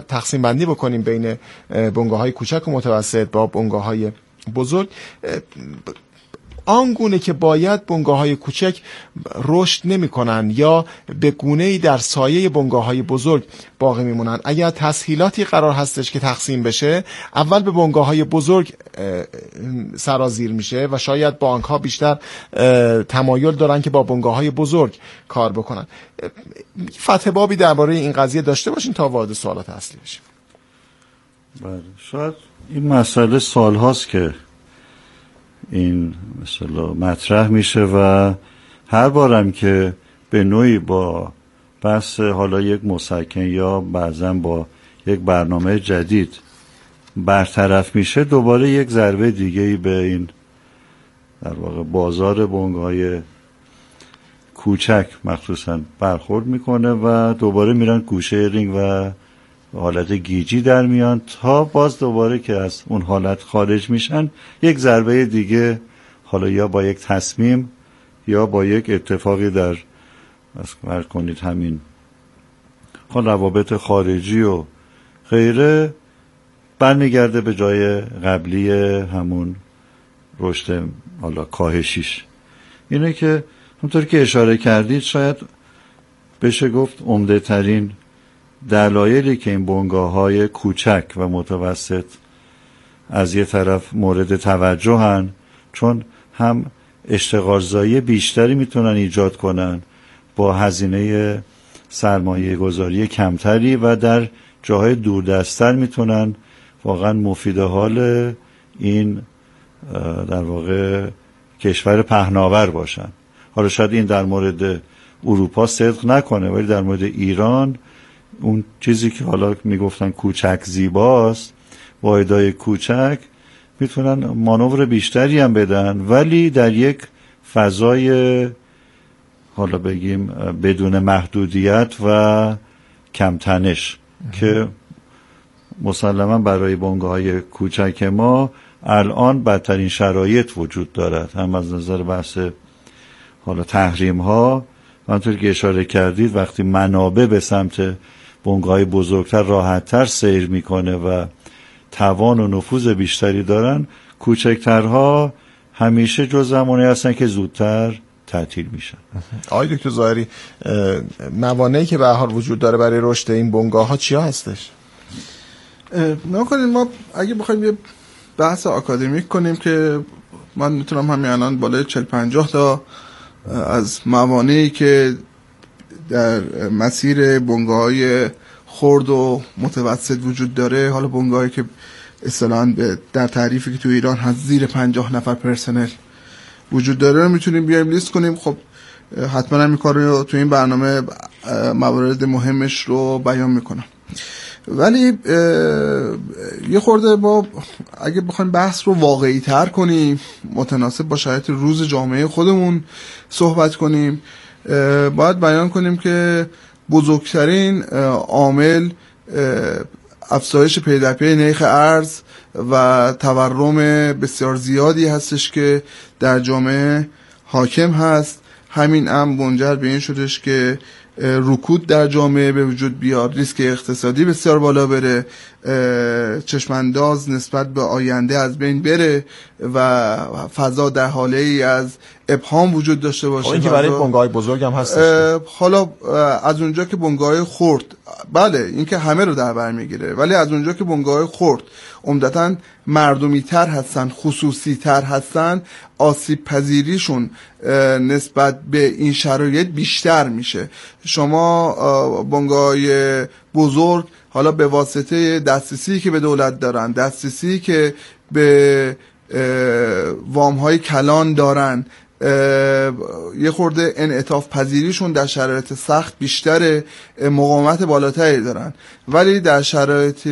تقسیم بندی بکنیم بین بنگاه‌های کوچک و متوسط با بنگاه‌های بزرگ، آنگونه که باید بنگاه‌های کوچک رشد نمی‌کنن یا به گونه‌ای در سایه بنگاه‌های بزرگ باقی میمونن. اگر تسهیلاتی قرار هستش که تقسیم بشه، اول به بنگاه‌های بزرگ سرازیر میشه و شاید بانک‌ها بیشتر تمایل دارن که با بنگاه‌های بزرگ کار بکنن. فتح بابی درباره این قضیه داشته باشین تا وارد سوالات اصلی بشیم. بله، شاید این مسئله سال‌هاست که این مثلا مطرح میشه و هر بارم که به نوعی با بحث حالا یک مسکن یا بعضا با یک برنامه جدید برطرف میشه، دوباره یک ضربه دیگه‌ای به این در واقع بازار بنگاه‌های کوچک مخصوصا برخورد میکنه و دوباره میرن گوشه رینگ و حالت گیجی در میان تا باز دوباره که از اون حالت خارج میشن یک ضربه دیگه، حالا یا با یک تصمیم یا با یک اتفاقی در فرض کنید همین حالا روابط خارجی و غیره برمیگرده به جای قبلی همون رشد حالا کاهشیش. اینه که همونطور که اشاره کردید شاید بشه گفت عمده ترین دلایلی که این بنگاه‌های کوچک و متوسط از یه طرف مورد توجهن، چون هم اشتغالزایی بیشتری میتونن ایجاد کنن با هزینه سرمایه گذاری کمتری و در جاهای دوردست‌تر میتونن واقعا مفید حال این در واقع کشور پهناور باشن. حالا شاید این در مورد اروپا صدق نکنه، ولی در مورد ایران اون چیزی که حالا میگفتن کوچک زیباست، واحدهای کوچک میتونن مانور بیشتری هم بدن، ولی در یک فضای حالا بگیم بدون محدودیت و کمتنش که مسلما برای بنگاه‌های کوچک ما الان بدترین شرایط وجود دارد، هم از نظر بحث حالا تحریم ها، همونطور که اشاره کردید وقتی منابع به سمت بنگاه‌های بزرگتر راحت‌تر سیر میکنه و توان و نفوذ بیشتری دارن، کوچکترها همیشه جز زمانی هستن که زودتر تعطیل میشن. آقای دکتر ظاهری، موانعی که به هر حال وجود داره برای رشد این بنگاه‌ها چیا هستش؟ نکنید ما اگه بخوایم یه بحث آکادمیک کنیم که من میتونم همین الان بالای 40-50 تا از موانعی که در مسیر بنگاه‌های خرد و متوسط وجود داره، حالا بنگاهی که اصطلاحاً در تعریفی که تو ایران هست زیر 50 نفر پرسنل وجود داره میتونیم بیایم لیست کنیم. خب حتما هم این کار رو تو این برنامه موارد مهمش رو بیان میکنم، ولی یه خورده با اگه بخوایم بحث رو واقعی تر کنیم، متناسب با شرایط روز جامعه خودمون صحبت کنیم، باید بیان کنیم که بزرگترین عامل افزایش پی در پی نرخ ارز و تورم بسیار زیادی هستش که در جامعه حاکم هست. همین امر منجر به این شدش که رکود در جامعه به وجود بیاد، ریسک اقتصادی بسیار بالا بره، چشمانداز نسبت به آینده از بین بره و فضا در حاله ای از ابهام وجود داشته باشه. این که برای بنگاه‌های بزرگ هم هستش. حالا از اونجا که بنگاه‌های خرد، بله این که همه رو در بر میگیره، ولی از اونجا که بنگاه‌های خرد عمدتاً مردمی تر هستن، خصوصی تر هستن، آسیب پذیریشون نسبت به این شرایط بیشتر میشه. شما بنگاه‌های بزرگ حالا به واسطه دسترسی که به دولت دارن، دسترسی که به وام‌های کلان دارن، یه خورده انعطاف پذیریشون در شرایط سخت بیشتره، مقاومت بالاتری دارن، ولی در شرایط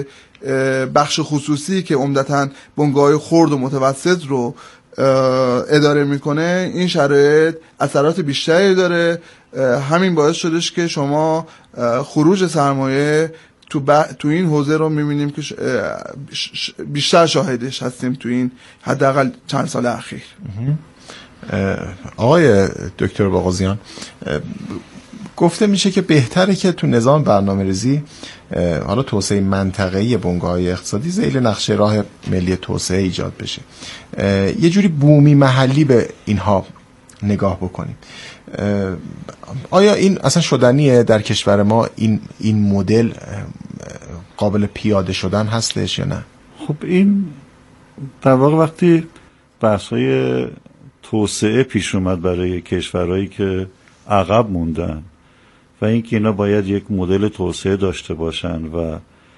بخش خصوصی که عمدتاً بنگاه‌های خرد و متوسط رو اداره میکنه، این شرایط اثرات بیشتری داره. همین باعث شدش که شما خروج سرمایه تو این حوزه رو میبینیم که بیشتر شاهدش هستیم تو این حداقل چند سال اخیر. آقای دکتر باغوزیان، گفته میشه که بهتره که تو نظام برنامه‌ریزی حالا توسعه منطقه‌ای بنگاه‌های اقتصادی ذیل نقشه راه ملی توسعه ایجاد بشه، یه جوری بومی محلی به اینها نگاه بکنیم. آیا این اصلا شدنیه در کشور ما؟ این مدل قابل پیاده شدن هستش یا نه؟ خب این در واقع وقتی بحث‌های توسعه پیش اومد برای کشورهایی که عقب موندن و اینکه اینا باید یک مدل توسعه داشته باشن و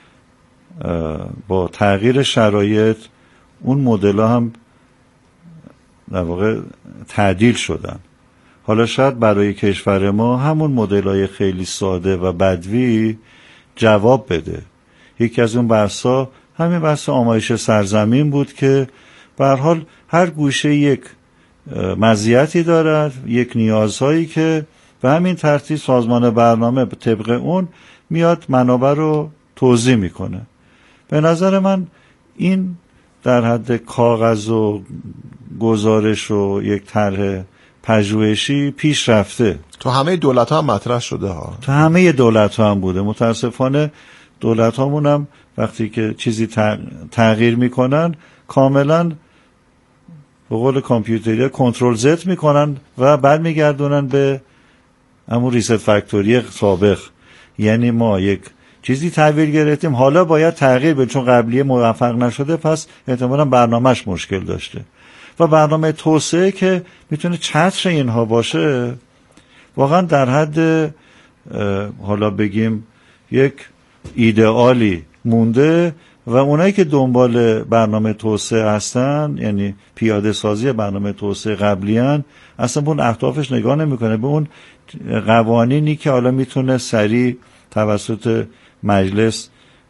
با تغییر شرایط اون مدل‌ها هم در واقع تعدیل شدن. حالا شاید برای کشور ما همون مدل‌های خیلی ساده و بدوی جواب بده. یکی از اون بحث‌ها همین بحث آمایش سرزمین بود که به هر حال هر گوشه یک مزیتی دارد، یک نیازهایی که به همین ترتیب سازمان برنامه طبق اون میاد منابع رو توزیع میکنه. به نظر من این در حد کاغذ و گزارش و یک طرح پژوهشی پیش رفته. تو همه دولت ها هم مطرح شده ها. تو همه دولت ها هم بوده. متاسفانه دولت هامون هم وقتی که چیزی تغییر میکنن کاملا به قول کامپیوتری کنترل زد میکنن و بعد میگردونن به همون ریست فکتوری سابق. یعنی ما یک چیزی تحویل گرفتیم، حالا باید تغییر بدیم چون قبلی موفق نشده، پس احتمالاً برنامهش مشکل داشته. و برنامه توسعه که میتونه چتر اینها باشه واقعا در حد حالا بگیم یک ایدئالی مونده و اونایی که دنبال برنامه توسعه هستن، یعنی پیاده سازی برنامه توسعه قبلیان، اصلا به اون اهدافش نگاه نمیکنه، به اون قوانینی که حالا میتونه سریع توسط مجلس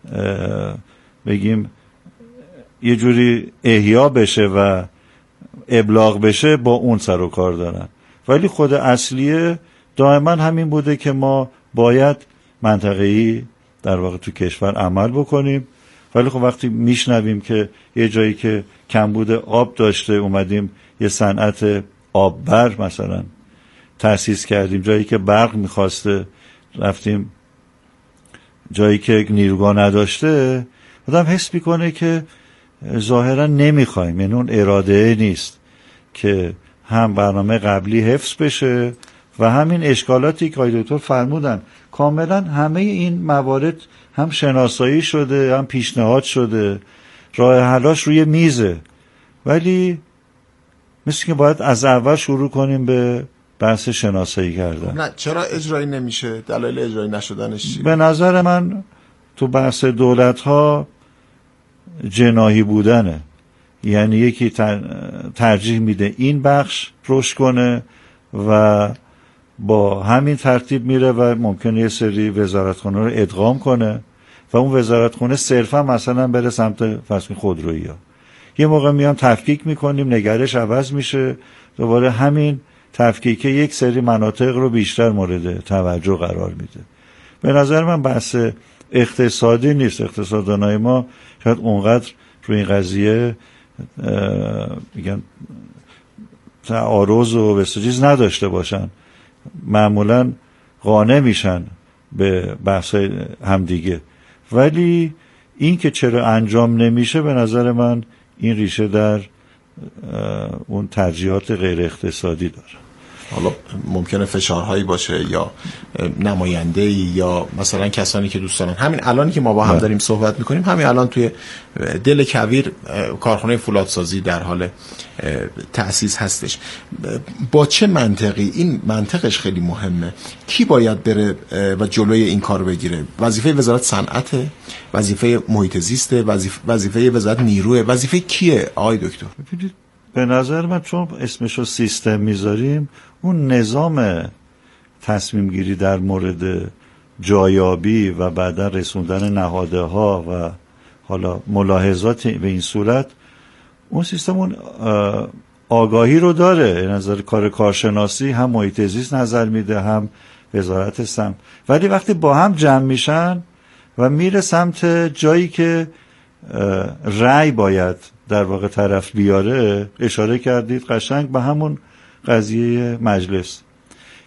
بگیم یه جوری احیا بشه و ابلاغ بشه، با اون سر و کار دارن. ولی خود اصلیه دائما همین بوده که ما باید منطقه‌ای در واقع تو کشور عمل بکنیم. ولی خب وقتی میشنویم که یه جایی که کمبود آب داشته اومدیم یه صنعت آببر مثلا تأسیس کردیم، جایی که برق میخواسته رفتیم جایی که نیروگاه نداشته، آدم حس میکنه که ظاهرا نمیخوایم، یعنی اون اراده نیست که هم برنامه قبلی حفظ بشه و همین اشکالاتی که آقای دکتر فرمودن کاملا همه این موارد هم شناسایی شده هم پیشنهاد شده، راه حلاش روی میزه، ولی مثل که باید از اول شروع کنیم به بحث شناسایی کردن. نه چرا اجرایی نمیشه؟ دلایل اجرایی نشدنش چیه؟ به نظر من تو بحث دولت ها جناحی بودنه. یعنی یکی ترجیح میده این بخش رشد کنه و با همین ترتیب میره و ممکنه یه سری وزارتخانه رو ادغام کنه و اون وزارتخانه صرفا مثلا بره سمت فصل خودرویی ها. یه موقع میام تفکیک میکنیم، نگرش عوض میشه، دوباره همین تفکیک یک سری مناطق رو بیشتر مورد توجه قرار میده. به نظر من بحث اقتصادی نیست. اقتصاددانای ما شاید اونقدر روی این قضیه میگن تعارض و بسیج نداشته باشن، معمولا قانع میشن به بحث همدیگه. ولی این که چرا انجام نمیشه به نظر من این ریشه در اون ترجیحات غیر اقتصادی داره. حالا ممکنه فشارهایی باشه یا نماینده‌ای یا مثلا کسانی که دوست دارن. همین الانی که ما با هم داریم صحبت میکنیم، همین الان توی دل کویر کارخانه فولادسازی در حال تأسیس هستش. با چه منطقی؟ این منطقش خیلی مهمه. کی باید بره و جلوی این کار بگیره؟ وظیفه وزارت صنعت، وظیفه محیط زیست، وظیفه وزارت نیروه، وظیفه کیه آقای دکتر؟ به نظر من چون اسمشو سیستم میذاریم، اون نظام تصمیم گیری در مورد جایابی و بعدا رسوندن نهاده ها و حالا ملاحظات به این صورت، اون سیستم اون آگاهی رو داره. نظر کارشناسی هم محیط زیست نظر میده، هم وزارت سمت. ولی وقتی با هم جمع میشن و میره سمت جایی که رأی باید در واقع طرف بیاره، اشاره کردید قشنگ به همون قضیه مجلس.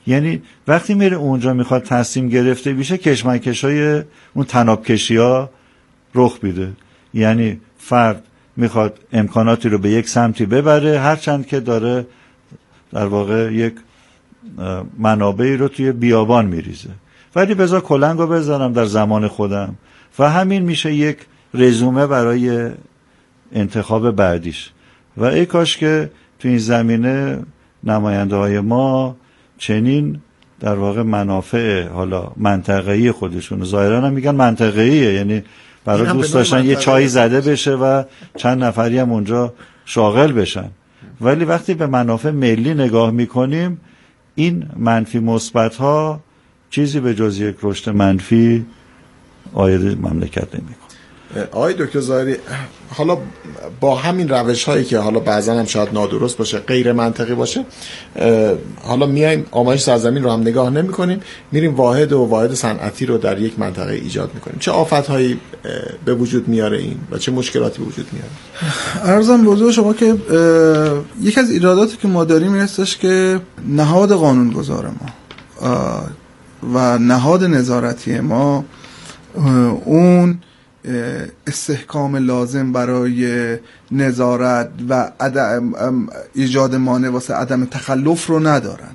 یعنی وقتی میره اونجا میخواد تصمیم گرفته بشه، کشمکشای اون تنابکشی‌ها رخ میده. یعنی فرد میخواد امکاناتی رو به یک سمتی ببره، هرچند که داره در واقع یک منابعی رو توی بیابان میریزه، ولی بذار کلنگو بذارم در زمان خودم و همین میشه یک رزومه برای انتخاب بعدیش. و ای کاش که تو این زمینه نماینده های ما چنین در واقع منافع حالا منطقه‌ای خودشون، ظاهرا هم میگن منطقه‌ایه، یعنی برای دوست داشتن یه چای زده بشه و چند نفری هم اونجا شاغل بشن، ولی وقتی به منافع ملی نگاه میکنیم این منفی مثبت ها چیزی به جز یک رشد منفی عاید مملکت نمیکنه. آقای دکتر ظاهری، حالا با همین روش هایی که حالا بعضا هم شاید نادرست باشه، غیر منطقی باشه، حالا میایم آمایش سرزمین رو هم نگاه نمی کنیم، میریم واحد صنعتی رو در یک منطقه ایجاد میکنیم. چه آفت هایی به وجود میاره این و چه مشکلاتی به وجود میاره؟ عرضم به حضور شما که یک از ایراداتی که ما داریم این هستش که نهاد قانونگذار ما و نهاد نظارتی ما اون استحکام لازم برای نظارت و ایجاد مانع واسه عدم تخلف رو ندارن.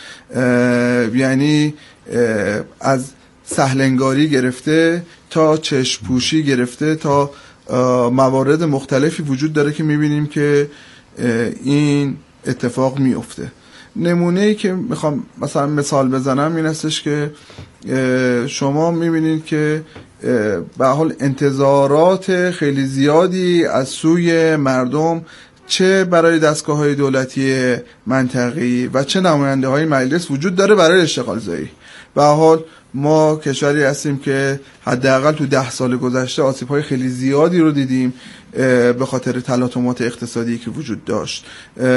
یعنی از سهلنگاری گرفته تا چشم پوشی گرفته تا موارد مختلفی وجود داره که میبینیم که این اتفاق میفته. نمونه‌ای که میخوام مثلا مثال بزنم این هستش که شما میبینید که به حال انتظارات خیلی زیادی از سوی مردم، چه برای دستگاه‌های دولتی منطقه‌ای و چه نماینده‌های مجلس وجود داره برای اشتغال زایی. به حال ما کشوری هستیم که حداقل تو 10 سال گذشته آسیب‌های خیلی زیادی رو دیدیم به خاطر تلاطمات اقتصادی که وجود داشت.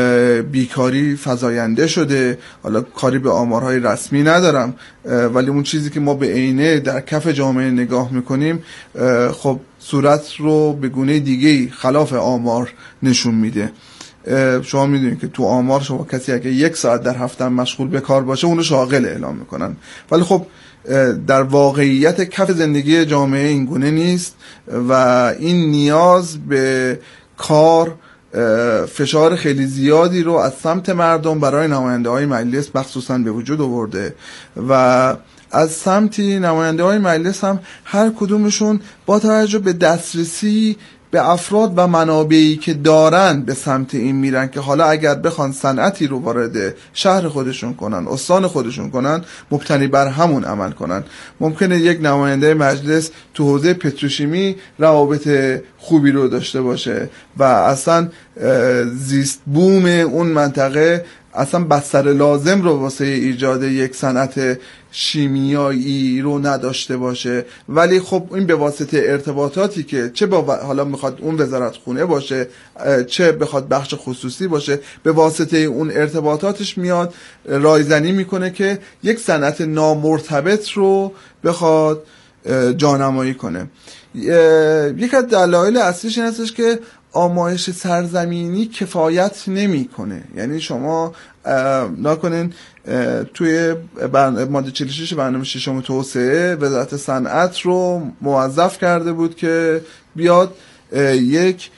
بیکاری فزاینده شده. حالا کاری به آمارهای رسمی ندارم، ولی اون چیزی که ما به عینه در کف جامعه نگاه میکنیم خب صورت رو به گونه دیگه‌ای خلاف آمار نشون میده. شما میدونید که تو آمار شما کسی اگه 1 ساعت در هفته مشغول به کار باشه اونو شاغل اعلام میکنن، ولی خب در واقعیت کف زندگی جامعه این گونه نیست و این نیاز به کار فشار خیلی زیادی رو از سمت مردم برای نماینده های مجلس مخصوصا به وجود آورده و از سمتی نماینده های مجلس هم هر کدومشون با توجه به دسترسی به افراد و منابعی که دارن به سمت این میرن که حالا اگر بخوان صنعتی رو وارد شهر خودشون کنن، استان خودشون کنن، مبتنی بر همون عمل کنن. ممکنه یک نماینده مجلس تو حوزه پتروشیمی روابط خوبی رو داشته باشه و اصلا زیست بوم اون منطقه اصلا بستر لازم رو واسه ایجاد یک صنعت شیمیایی رو نداشته باشه، ولی خب این به واسطه ارتباطاتی که چه حالا میخواد اون وزارت خونه باشه چه بخواد بخش خصوصی باشه، به واسطه اون ارتباطاتش میاد رایزنی میکنه که یک صنعت نامرتبط رو بخواد جانمایی کنه. یک از دلایل اصلیش این هستش که آمایش سرزمینی کفایت نمیکنه. یعنی شما نکنین توی ماده 46 برنامه ششم توسعه وزارت صنعت رو موظف کرده بود که بیاد یک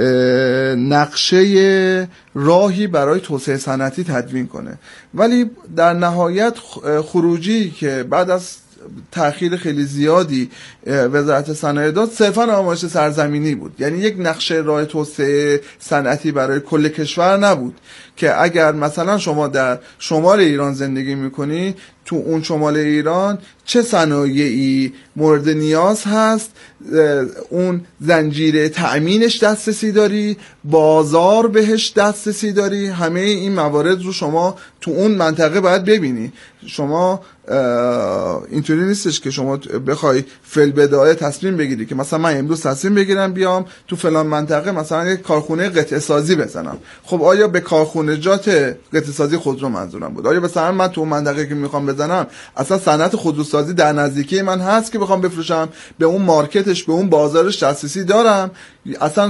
نقشه راهی برای توسعه صنعتی تدوین کنه، ولی در نهایت خروجی که بعد از تأخیر خیلی زیادی وزارت صنایع داد صرفا آمایش سرزمینی بود. یعنی یک نقشه راه توسعه صنعتی برای کل کشور نبود که اگر مثلا شما در شمال ایران زندگی میکنی، تو اون شمال ایران چه صنایعی مورد نیاز هست، اون زنجیره تأمینش دسترسی داری، بازار بهش دسترسی داری، همه این موارد رو شما تو اون منطقه باید ببینی. شما اینطوری نیستش که شما بخوای فی‌البداهه تصمیم بگیری که مثلا من امروز تصمیم بگیرم بیام تو فلان منطقه مثلا یک کارخونه قطعه سازی بزنم. خب آیا به کارخونجات قطعه سازی خودرو منظورم بود؟ آیا مثلا من تو منطقه که میخوام بزنم اصلا صنعت خودروسازی در نزدیکی من هست که بخوام بفروشم؟ به اون مارکتش، به اون بازارش دسترسی دارم؟ اصلا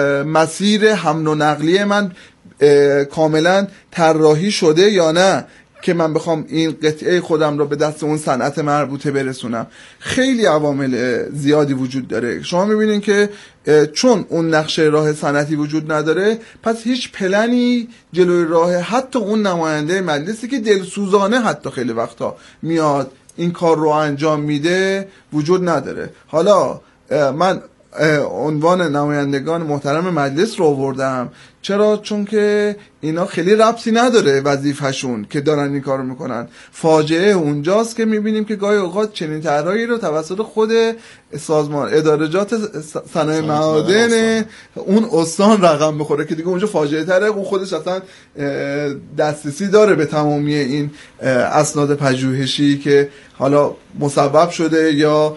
مسیر حمل و نقلیه من کاملا طراحی شده یا نه که من بخوام این قطعه خودم رو به دست اون صنعت مربوطه برسونم. خیلی عوامل زیادی وجود داره. شما میبینین که چون اون نقشه راه صنعتی وجود نداره، پس هیچ پلنی جلوی راه حتی اون نماینده مجلسی که دلسوزانه حتی خیلی وقتا میاد این کار رو انجام میده وجود نداره. حالا من عنوان نمایندگان محترم مجلس رو آوردم. چرا؟ چون که اینا خیلی ربطی نداره وظیفه‌شون که دارن این کارو میکنن. فاجعه اونجاست که میبینیم که گاهی اوقات چنین طرحی رو توسط خود سازمان ادارجات صنایع معادن اون استان رقم میخوره که دیگه اونجا فاجعه تره. اون خودش اصلا دسترسی داره به تمامی این اسناد پژوهشی که حالا مسبب شده یا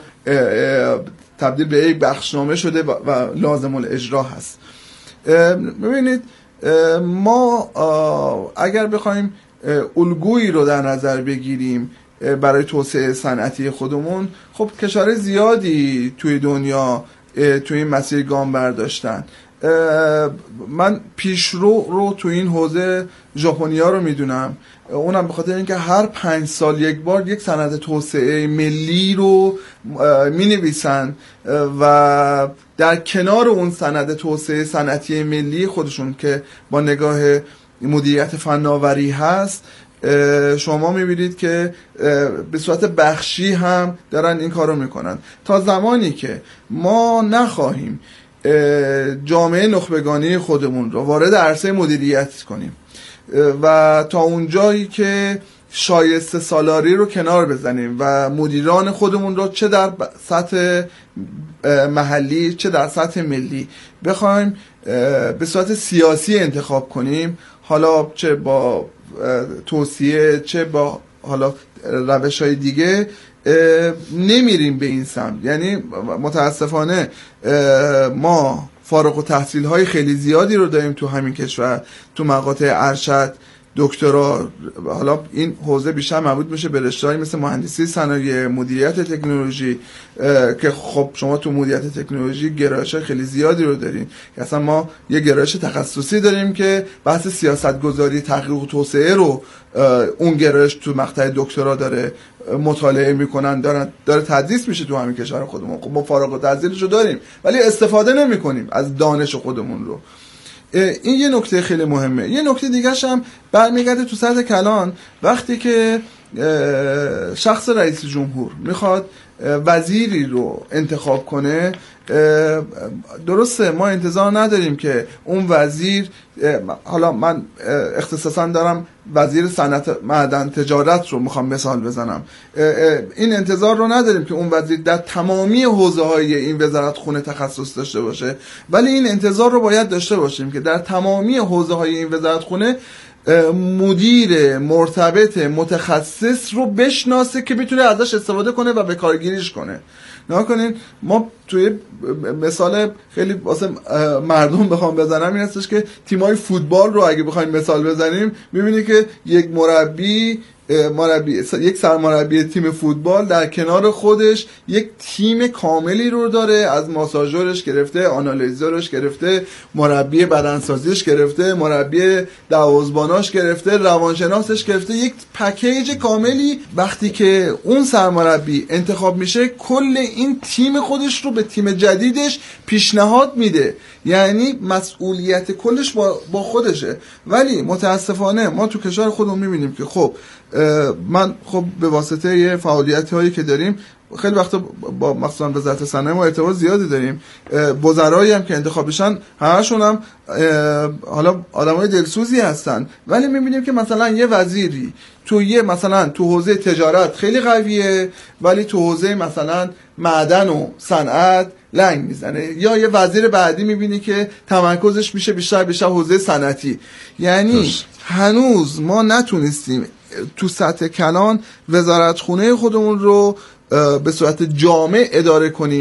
تبدیل به یک بخشنامه شده و لازم الاجرا هست. ببینید ما اگر بخوایم الگویی رو در نظر بگیریم برای توسعه صنعتی خودمون، خب کشورهای زیادی توی دنیا توی این مسیر گام برداشتن. من پیشرو رو توی این حوزه ژاپنیا رو میدونم، اونم به خاطر اینکه هر 5 سال یک بار یک سند توسعه ملی رو مینویسن و در کنار اون سند توسعه صنعتی ملی خودشون که با نگاه مدیریت فناوری هست، شما میبینید که به صورت بخشی هم دارن این کارو میکنن. تا زمانی که ما نخواهیم جامعه نخبگانی خودمون رو وارد عرصه مدیریت کنیم و تا اونجایی که شایسته سالاری رو کنار بزنیم و مدیران خودمون رو چه در سطح محلی چه در سطح ملی بخوایم به صورت سیاسی انتخاب کنیم، حالا چه با توصیه چه با حالا روش‌های دیگه، نمیریم به این سمت. یعنی متاسفانه ما فارغ التحصیل های خیلی زیادی رو داریم تو همین کشور، تو مقاطع ارشد، دکترا. حالا این حوزه بیشتر مربوط میشه به رشته‌ای مثل مهندسی صنایع، مدیریت تکنولوژی که خب شما تو مدیریت تکنولوژی گرایش خیلی زیادی رو دارین. اصلا ما یه گرایش تخصصی داریم که بحث سیاست‌گذاری تحقیق و توسعه رو اون گرایش تو مقطع دکترا داره مطالعه میکنن، داره تدریس میشه تو همین کشور خودمون. خب ما فارغ التحصیلشو داریم ولی استفاده نمیکنیم از دانش خودمون رو. این یه نکته خیلی مهمه. یه نکته دیگه‌ش هم برمیگرده تو سطح کلان. وقتی که شخص رئیس جمهور میخواد وزیری رو انتخاب کنه، درسته ما انتظار نداریم که اون وزیر، حالا من اختصاصا دارم وزیر صنعت معدن تجارت رو میخوام مثال بزنم، این انتظار رو نداریم که اون وزیر در تمامی حوزه‌های این وزارت خونه تخصص داشته باشه، ولی این انتظار رو باید داشته باشیم که در تمامی حوزه‌های این وزارت خونه مدیر مرتبط متخصص رو بشناسه که بتونه ازش استفاده کنه و به کارگیریش کنه. نگاه کنین، ما توی مثال خیلی واسه مردم بخوام بزنم این هستش که تیمای فوتبال رو اگه بخوایم مثال بزنیم، می‌بینی که یک مربی یک سرمربی تیم فوتبال در کنار خودش یک تیم کاملی رو داره، از ماساژورش گرفته، آنالیزورش گرفته، مربی بدنسازیش گرفته، مربی دروازه‌باناش گرفته، روانشناسش گرفته، یک پکیج کاملی. وقتی که اون سرمربی انتخاب میشه کل این تیم خودش رو به تیم جدیدش پیشنهاد میده، یعنی مسئولیت کلش با خودشه. ولی متاسفانه ما تو کشور خودمون میبینیم که خب من خب به واسطه یه فعالیت هایی که داریم خیلی وقتا با مثلا وزارت صنایع ما ارتباط زیادی داریم، وزرایی هم که انتخاب بشن همشون هم حالا آدمای دلسوزی هستن، ولی میبینیم که مثلا یه وزیری مثلا تو حوزه تجارت خیلی قویه ولی تو حوزه مثلا معدن و صنعت لنگ میزنه، یا یه وزیر بعدی میبینی که تمرکزش میشه بیشتر حوزه صنعتی. یعنی هنوز ما نتونستیم تو سطح کلان وزارت خونه خودمون رو به صورت جامع اداره کنیم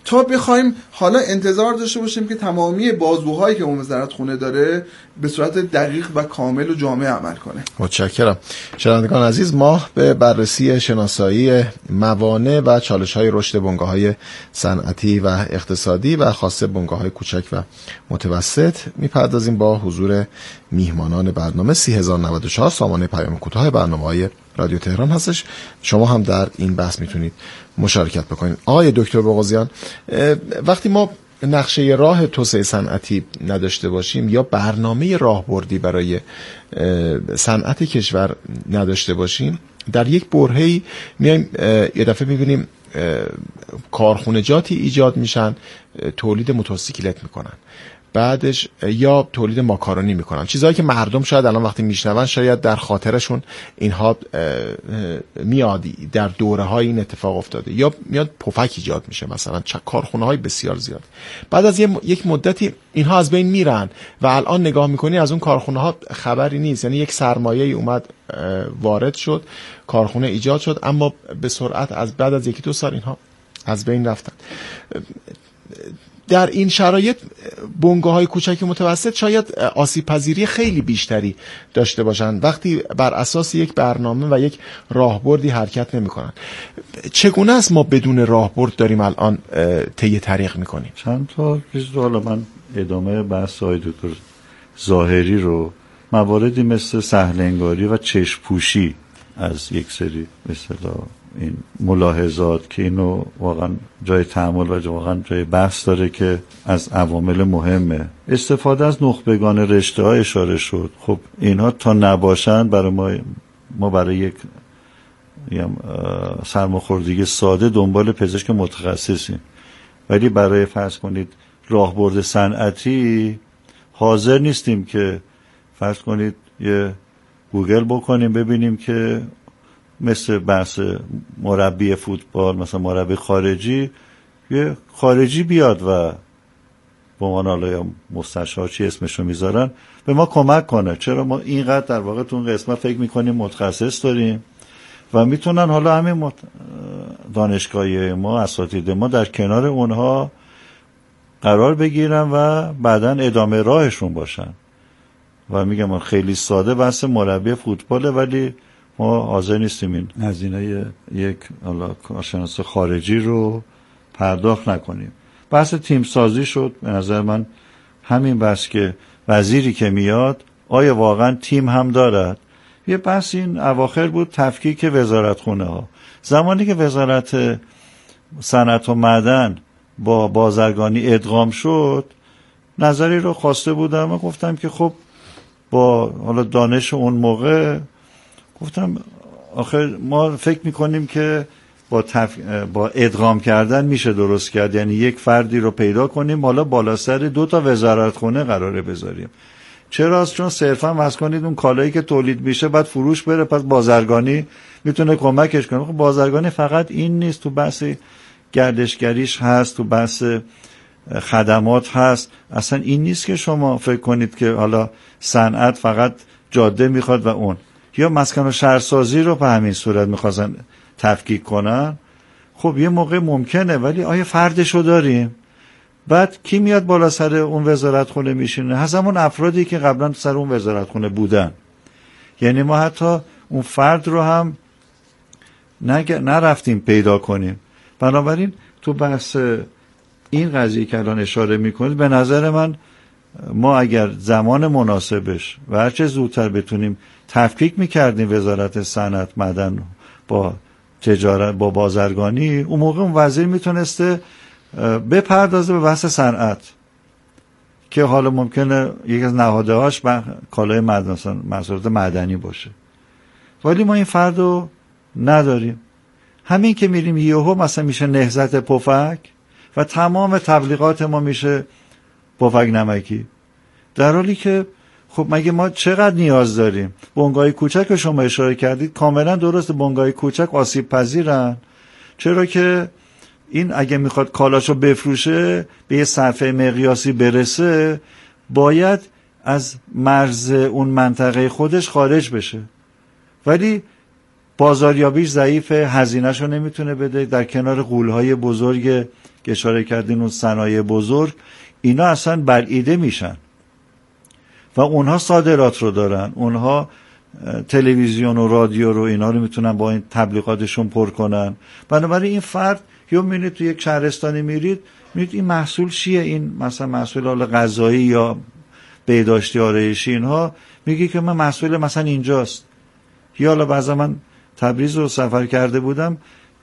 تا بخوایم حالا انتظار داشته باشیم که تمامی بازوهایی که اون وزارتخونه داره به صورت دقیق و کامل و جامع عمل کنه. متشکرم. شنوندگان عزیز، ما به بررسی شناسایی موانع و چالش‌های رشد بنگاه‌های صنعتی و اقتصادی و خاصه بنگاه‌های کوچک و متوسط می‌پردازیم با حضور میهمانان برنامه 3094. سامانه پیام کوتاه برنامه‌های رادیو تهران هستش. شما هم در این بحث میتونید مشارکت بکنید. آقای دکتر بغوزیان، وقتی ما نقشه راه توسعه صنعتی نداشته باشیم یا برنامه راهبردی برای صنعت کشور نداشته باشیم، در یک برهه‌ای میایم یه دفعه میبینیم کارخونجاتی ایجاد میشن، تولید موتورسیکلت میکنن، بعدش یا تولید ماکارونی میکنن، چیزهایی که مردم شاید الان وقتی میشنون شاید در خاطرشون اینها میاد در دوره های این اتفاق افتاده، یا میاد پفک ایجاد میشه مثلا، کارخونه های بسیار زیاد. بعد از یک مدتی اینها از بین میرن و الان نگاه میکنی از اون کارخونه ها خبری نیست. یعنی یک سرمایه اومد وارد شد، کارخونه ایجاد شد، اما به سرعت از بعد از 1-2 سال اینها از بین رفتن. در این شرایط بنگاه‌های کوچک متوسط شاید آسیب پذیری خیلی بیشتری داشته باشند وقتی بر اساس یک برنامه و یک راهبردی حرکت نمی‌کنند. چگونه است ما بدون راهبرد داریم الان طی طریق می‌کنیم؟ چند تا چیز رو حالا من ادامه بحث های دکتر ظاهری رو، مواردی مثل سهل‌انگاری و چشم‌پوشی از یک سری مثلا این ملاحظات که اینو واقعا جای تأمل و واقعا جای بحث داره که از عوامل مهمه. استفاده از نخبگان رشته ها اشاره شد. خب اینها تا نباشن برای ما برای یک سرماخوردگی ساده دنبال پزشک متخصصیم، ولی برای فرض کنید راهبرد صنعتی حاضر نیستیم که فرض کنید یه گوگل بکنیم ببینیم که مثل بحث مربی فوتبال مثلا مربی خارجی، یه خارجی بیاد و به عنوان حالا مستشار چی اسمشو میذارن به ما کمک کنه. چرا ما اینقدر در واقع تو اون قسمت فکر میکنیم متخصص داریم و میتونن حالا همین دانشگاهی ما، اساتید ما در کنار اونها قرار بگیرن و بعداً ادامه راهشون باشن. و میگم خیلی ساده بحث مربی فوتباله، ولی ما حاضر نیستیم این هزینه یک کارشناس خارجی رو پرداخت نکنیم. بحث تیم سازی شد. به نظر من همین بحث که وزیری که میاد آیا واقعا تیم هم دارد. یه بحث این اواخر بود تفکیک وزارتخونه ها. زمانی که وزارت صنعت و معدن با بازرگانی ادغام شد، نظری رو خواسته بودم و گفتم که خب با حالا دانش اون موقع گفتم آخر ما فکر میکنیم که با ادغام کردن میشه درست کرد، یعنی یک فردی رو پیدا کنیم حالا بالا سر 2 وزارتخونه قراره بذاریم. چرا؟ چون صرفا واسه کنید اون کالایی که تولید میشه بعد فروش بره، پس بازرگانی میتونه کمکش کنه. خب بازرگانی فقط این نیست، تو بحث گردشگریش هست، تو بحث خدمات هست. اصلا این نیست که شما فکر کنید که حالا صنعت فقط جاده میخواد و اون، یا مسکن و شهرسازی رو به همین صورت میخواستن تفکیک کنن. خب یه موقع ممکنه، ولی آیا فردشو داریم؟ بعد کی میاد بالا سر اون وزارتخونه میشینه؟ همون افرادی که قبلا سر اون وزارتخونه بودن. یعنی ما حتی اون فرد رو هم نرفتیم پیدا کنیم. بنابراین تو بحث این قضیه که الان اشاره میکنید، به نظر من ما اگر زمان مناسبش و هرچه زودتر بتونیم تفکیک میکردیم وزارت صنعت معدن با تجارت با بازرگانی، اون موقع اون وزیر میتونسته بپردازه به بحث صنعت که حالا ممکنه یک از نهادهاش کالای محصولات معدنی باشه، ولی ما این فردو نداریم. همین که میریم یهو مثلا میشه نهضت پفک و تمام تبلیغات ما میشه پفک نمکی، در حالی که خب مگه ما چقدر نیاز داریم؟ بنگاه‌های کوچک که شما اشاره کردید کاملا درست، بنگاه‌های کوچک آسیب پذیرن، چرا که این اگه میخواد کالاشو بفروشه به یه صرفه مقیاسی برسه باید از مرز اون منطقه خودش خارج بشه، ولی بازاریابیش ضعیفه، هزینه‌شو نمیتونه بده، در کنار غول‌های بزرگ که اشاره کردین اون صنایع بزرگ، اینا اصلا بلعیده میشن و اونها صادرات رو دارن، اونها تلویزیون و رادیو رو اینا رو میتونن با این تبلیغاتشون پر کنن. بنابراین این فرد یا میبینید تو یک شهرستانی میرید این محصول چیه، این مثلا محصول حالا غذایی یا بهداشتی آرایشی، اینها میگه که من محصول مثلا اینجاست. یا حالا بعضا من تبریز رو سفر کرده بودم،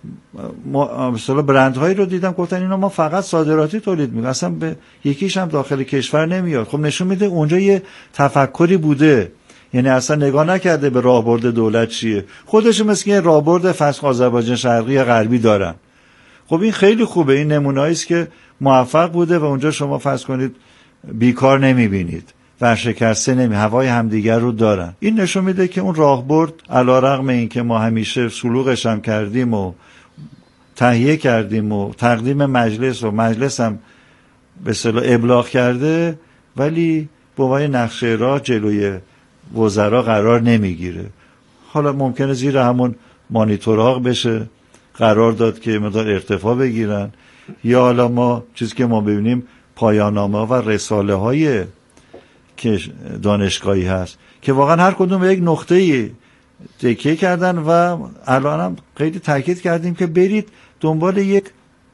مثلا برندهایی رو دیدم گفتن اینا ما فقط صادراتی تولید میکنیم، اصلا به یکیش هم داخل کشور نمیاد. خب نشون میده اونجا یه تفکری بوده، یعنی اصلا نگاه نکرده به راهبرد دولت چیه، خودش مثل یه راهبرد فسخ آذربایجان شرقی غربی دارن. خب این خیلی خوبه، این نمونه‌ای است که موفق بوده و اونجا شما فرض کنید بیکار نمیبینید، ورشکسته هوای همدیگر رو دارن. این نشون میده که اون راهبرد علیرغم این که ما همیشه سلوغش هم کردیم و تهیه کردیم و تقدیم مجلس هم به اصطلاح ابلاغ کرده، ولی بابای نقشه راه جلوی وزرا قرار نمیگیره. حالا ممکنه زیر همون مانیتورها بشه، قرار داد که مقدار ارتفاع بگیرن، یا حالا ما چیزی که ما ببینیم پایان‌نامه و رساله های که دانشگاهی هست که واقعا هر کدوم به یک نقطه‌ای تکیه کردن و الان هم خیلی تاکید کردیم که برید دنبال یک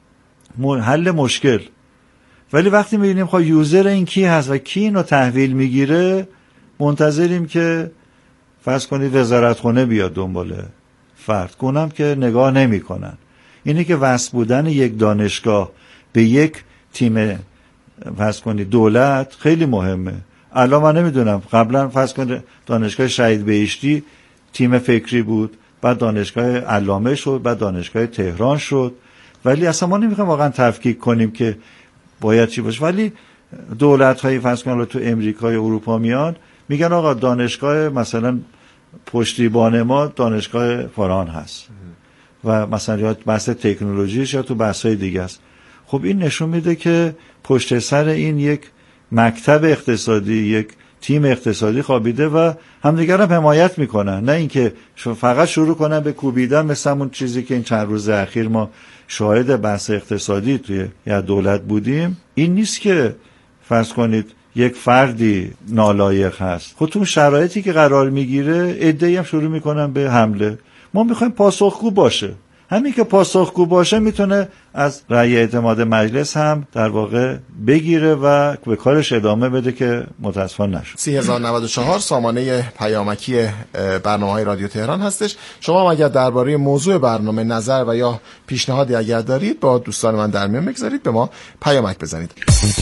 حل مشکل، ولی وقتی می‌بینیم خب یوزر این کی هست و کی اینو تحویل میگیره، منتظریم که فرض کنید وزارتخونه بیاد دنبال فرد کنم که نگاه نمی‌کنن. اینه که وصل بودن یک دانشگاه به یک تیم فرض کنید دولت خیلی مهمه. الان من نمیدونم، قبلا فرض کنید دانشگاه شهید بهشتی تیم فکری بود، بعد دانشگاه علامه شد، بعد دانشگاه تهران شد، ولی اصلا ما نمیخوایم واقعا تفکیک کنیم که باید چی باشه. ولی دولت‌های فرض کنید تو امریکا یا اروپا میان میگن آقا دانشگاه مثلا پشتیبان ما دانشگاه فلان هست و مثلا یا بحث تکنولوژیش یا تو بحث‌های دیگه است. خب این نشون میده که پشت سر این یک مکتب اقتصادی، یک تیم اقتصادی خوابیده و همدیگر هم حمایت میکنن، نه اینکه فقط شروع کنن به کوبیدن، مثل همون چیزی که این چند روز اخیر ما شاهد بحث اقتصادی توی یا دولت بودیم. این نیست که فرض کنید یک فردی نالایق هست، خود تو شرایطی که قرار میگیره عده‌ای هم شروع میکنن به حمله. ما میخوایم پاسخگو باشه، همین که پاسخگو باشه میتونه از رأی اعتماد مجلس هم در واقع بگیره و به کارش ادامه بده که متاسفانه نشد. 3094 سامانه پیامکی برنامه‌های رادیو تهران هستش. شما هم اگر درباره موضوع برنامه نظر و یا پیشنهادی اگر دارید با دوستان من در میون بگذارید، به ما پیامک بزنید.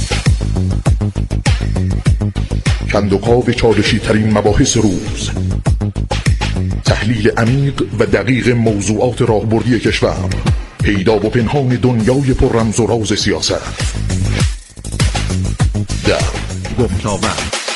کندوقاب چالشی ترین مباحث روز، تحلیل عمیق و دقیق موضوعات راهبردی کشور، پیدا و پنهان دنیای پر رمز و راز سیاست در گفت‌وگو.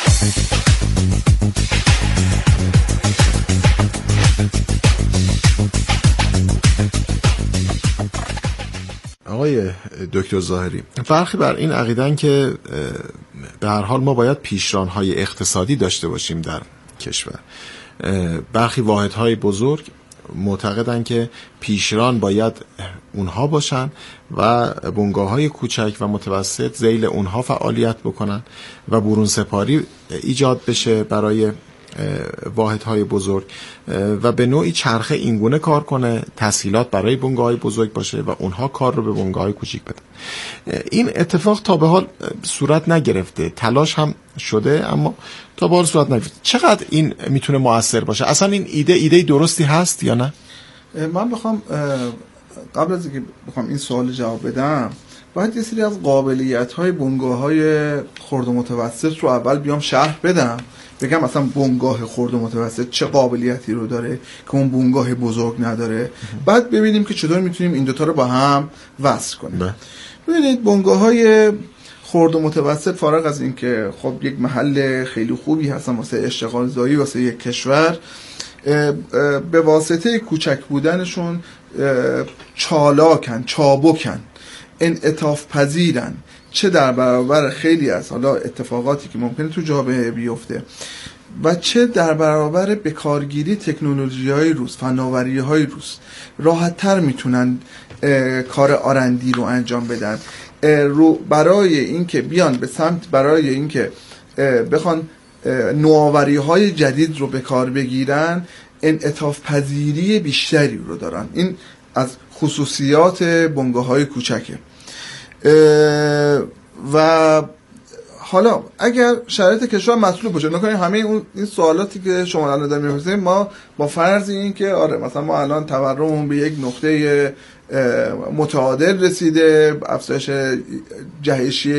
آقای دکتر ظاهری، برخی بر این عقیدن که به هر حال ما باید پیشران‌های اقتصادی داشته باشیم در کشور. برخی واحدهای بزرگ معتقدن که پیشران باید اونها باشن و بنگاه‌های کوچک و متوسط ذیل اونها فعالیت بکنن و برون سپاری ایجاد بشه برای واحدهای بزرگ و به نوعی چرخه اینگونه کار کنه، تسهیلات برای بنگاه‌های بزرگ باشه و اونها کار رو به بنگاه‌های کوچیک بدن. این اتفاق تا به حال صورت نگرفته، تلاش هم شده اما تا به حال صورت نگرفته. چقدر این میتونه مؤثر باشه؟ اصلا این ایده درستی هست یا نه؟ من بخوام قبل از اینکه بخوام این سوال جواب بدم، باید یه سری از قابلیت‌های بنگاه‌های خرد و متوسط رو اول بیام شرح بدم، بگم مثلا بنگاه خرد و متوسط چه قابلیتی رو داره که اون بنگاه بزرگ نداره، بعد ببینیم که چطور میتونیم این دوتا رو با هم وصل کنیم. ببینید بنگاه‌های خرد و متوسط فارغ از این که خب یک محل خیلی خوبی هستن واسه اشتغال زایی واسه یک کشور، به واسطه کوچک بودنشون چالاکن، چابکن، انعطاف پذیرن، چه در برابر خیلی از حالا اتفاقاتی که ممکنه تو جامعه بیفته و چه در برابر بکارگیری تکنولوژی‌های روز، فناوری‌های روز، راحت‌تر میتونن کار آرندی رو انجام بدن، برای اینکه بیان به سمت، برای اینکه بخوان نوآوری های جدید رو به کار بگیرن، انعطاف پذیری بیشتری رو دارن. این از خصوصیات بنگاه های کوچکه. و حالا اگر شرایط کشور مطلوب باشه، نکنید همه این سوالاتی که شما الان دارید می‌پرسید ما با فرض این که آره مثلا ما الان تورممون به یک نقطه متعادل رسیده، افزایش جهشی